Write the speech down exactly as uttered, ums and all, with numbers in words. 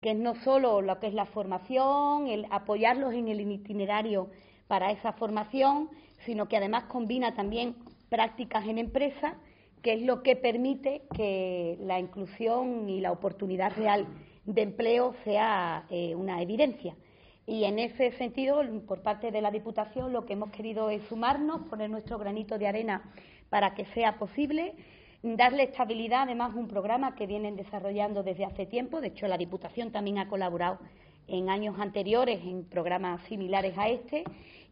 que es no solo lo que es la formación, el apoyarlos en el itinerario para esa formación, sino que además combina también prácticas en empresa, que es lo que permite que la inclusión y la oportunidad real de empleo sea eh, una evidencia. Y en ese sentido, por parte de la Diputación, lo que hemos querido es sumarnos, poner nuestro granito de arena para que sea posible, darle estabilidad, además, a un programa que vienen desarrollando desde hace tiempo. De hecho, la Diputación también ha colaborado en años anteriores en programas similares a este,